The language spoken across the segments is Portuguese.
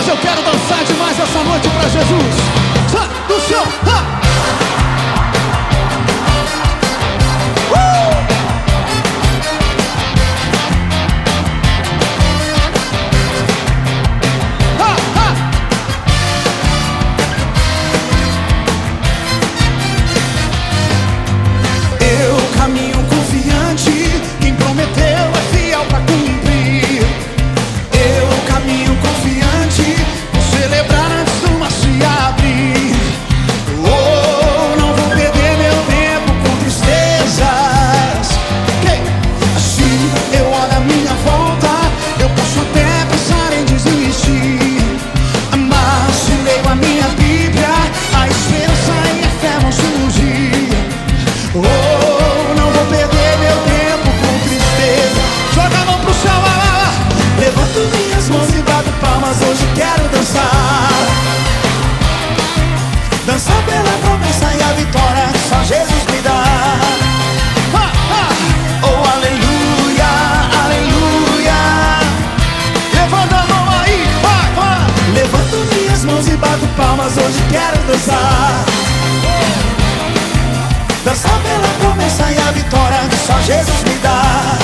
Hoje eu quero dançar demais essa noite pra Jesus. Do chão, Eu caminho confiante, quem prometeu é fiel pra cumprir. Eu caminho confiante, vou celebrar antes do mar se abrir. Oh, não vou perder meu tempo com tristezas. Se eu olho à minha volta, eu posso até pensar em desistir. Mas se leio a minha Bíblia, a esperança e a fé vão surgir. Oh, não vou perder meu tempo com tristeza. Joga a mão pro céu, levanto minhas mãos e bato palmas. Hoje quero dançar. Dançar pela promessa e a vitória que só Jesus me dá. Oh, aleluia, aleluia. levanta a mão aí, vai. Levanto minhas mãos e bato palmas. Hoje quero dançar. Dançar pela promessa e a vitória que só Jesus me dá.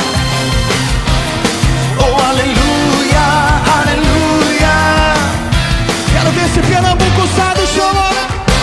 Oh, aleluia, aleluia. Quero ver esse Pernambuco sai do chão.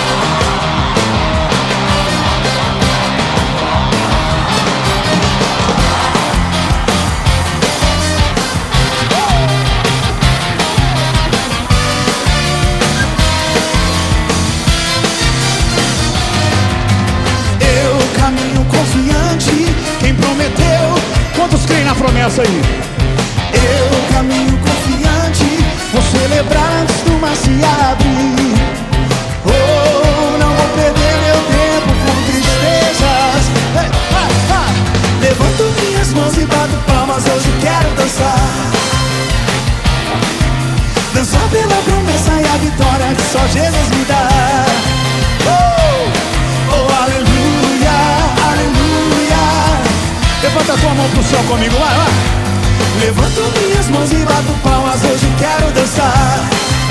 Eu caminho confiante, quem prometeu. Quantos creem na promessa aí? Eu caminho confiante, vou celebrar antes do mar se abrir. Oh, não vou perder meu tempo com tristezas. Levanto minhas mãos e bato palmas. Hoje quero dançar. Dançar pela promessa e a vitória que só Jesus me dá. Oh, aleluia, aleluia. Levanta a tua mão pro céu comigo, vai. Levanto minhas mãos e bato palmas. Hoje quero dançar.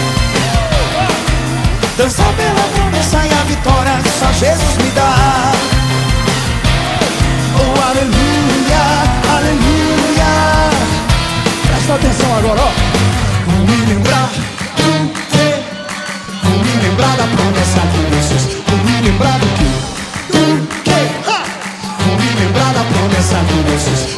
Dançar pela promessa e a vitória que só Jesus me dá. Oh, aleluia, aleluia. Presta atenção agora, ó. Vou me lembrar do que? Vou me lembrar da promessa de Jesus. Vou me lembrar do que? Vou me lembrar da promessa de Jesus.